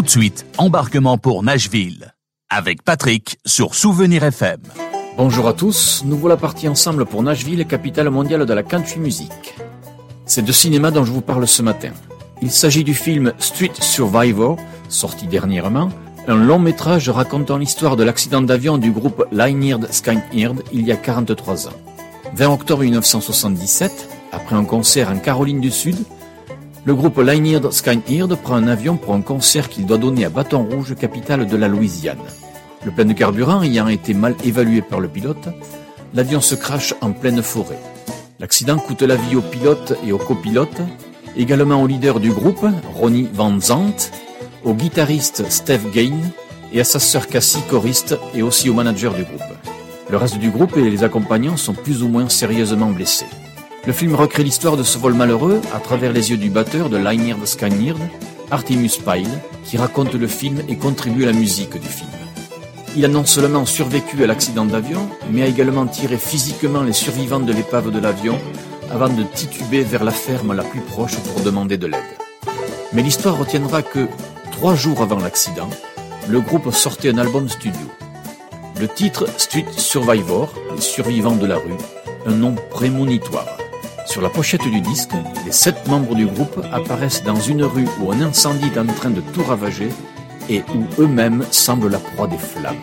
de suite, embarquement pour Nashville, avec Patrick sur Souvenir FM. Bonjour à tous, nous voilà partis ensemble pour Nashville, capitale mondiale de la country music. C'est de cinéma dont je vous parle ce matin. Il s'agit du film Street Survivor, sorti dernièrement, un long métrage racontant l'histoire de l'accident d'avion du groupe Lynyrd Skynyrd il y a 43 ans. 20 octobre 1977, après un concert en Caroline du Sud, le groupe Lynyrd Skynyrd prend un avion pour un concert qu'il doit donner à Baton Rouge, capitale de la Louisiane. Le plein de carburant ayant été mal évalué par le pilote, l'avion se crache en pleine forêt. L'accident coûte la vie au pilote et au copilote, également au leader du groupe, Ronnie Van Zant, au guitariste Steve Gain et à sa sœur Cassie, choriste, et aussi au manager du groupe. Le reste du groupe et les accompagnants sont plus ou moins sérieusement blessés. Le film recrée l'histoire de ce vol malheureux à travers les yeux du batteur de Lynyrd Skynyrd, Artemus Pyle, qui raconte le film et contribue à la musique du film. Il a non seulement survécu à l'accident d'avion, mais a également tiré physiquement les survivants de l'épave de l'avion avant de tituber vers la ferme la plus proche pour demander de l'aide. Mais l'histoire retiendra que, 3 jours avant l'accident, le groupe sortait un album studio. Le titre Street Survivor, les survivants de la rue, un nom prémonitoire. Sur la pochette du disque, les 7 membres du groupe apparaissent dans une rue où un incendie est en train de tout ravager et où eux-mêmes semblent la proie des flammes.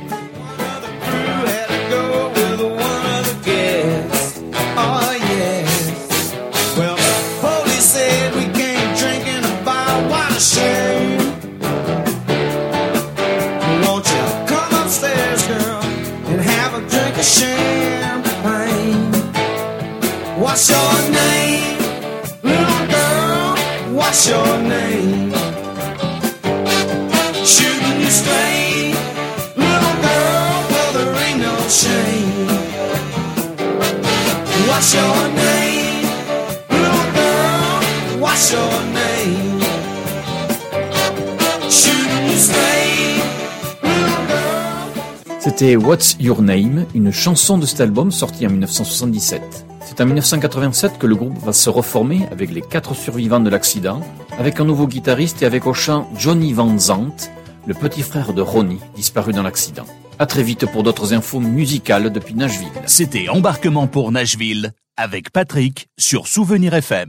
What's your name, little girl? What's your name? Shooting you straight, little girl, well there ain't no shame. What's your name, little girl? What's your name? Shooting you straight, little girl. C'était What's Your Name, une chanson de cet album sorti en 1977. C'est en 1987 que le groupe va se reformer avec les 4 survivants de l'accident, avec un nouveau guitariste et avec au chant Johnny Van Zant, le petit frère de Ronnie, disparu dans l'accident. À très vite pour d'autres infos musicales depuis Nashville. C'était Embarquement pour Nashville, avec Patrick sur Souvenir FM.